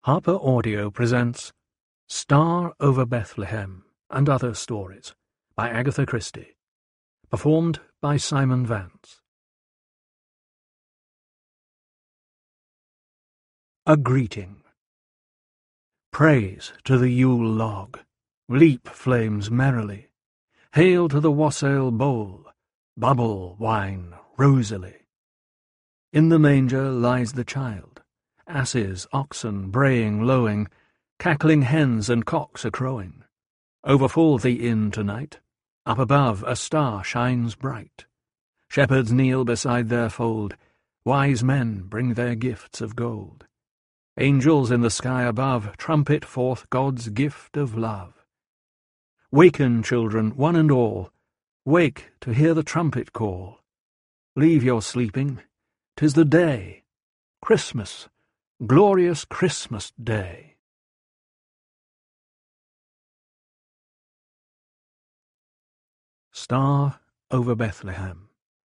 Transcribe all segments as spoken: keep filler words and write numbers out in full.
Harper Audio presents Star Over Bethlehem and Other Stories by Agatha Christie, performed by Simon Vance. A Greeting. Praise to the Yule log, leap flames merrily, hail to the wassail bowl, bubble wine rosily. In the manger lies the child, asses, oxen, braying, lowing, cackling hens and cocks a crowing. Overfull the inn tonight, up above a star shines bright. Shepherds kneel beside their fold, wise men bring their gifts of gold. Angels in the sky above trumpet forth God's gift of love. Waken, children, one and all, wake to hear the trumpet call. Leave your sleeping, 'tis the day, Christmas, glorious Christmas Day. Star Over Bethlehem.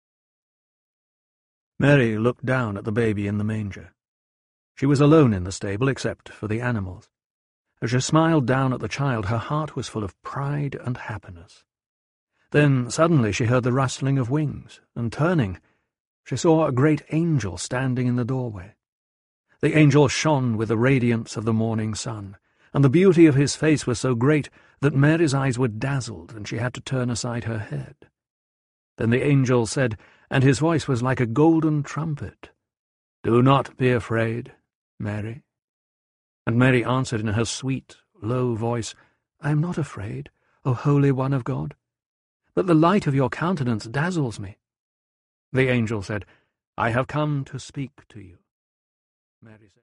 Mary looked down at the baby in the manger. She was alone in the stable except for the animals. As she smiled down at the child, her heart was full of pride and happiness. Then suddenly she heard the rustling of wings, and turning, she saw a great angel standing in the doorway. The angel shone with the radiance of the morning sun, and the beauty of his face was so great that Mary's eyes were dazzled, and she had to turn aside her head. Then the angel said, and his voice was like a golden trumpet, "Do not be afraid, Mary." And Mary answered in her sweet, low voice, "I am not afraid, O Holy One of God, but the light of your countenance dazzles me." The angel said, "I have come to speak to you." Mary said,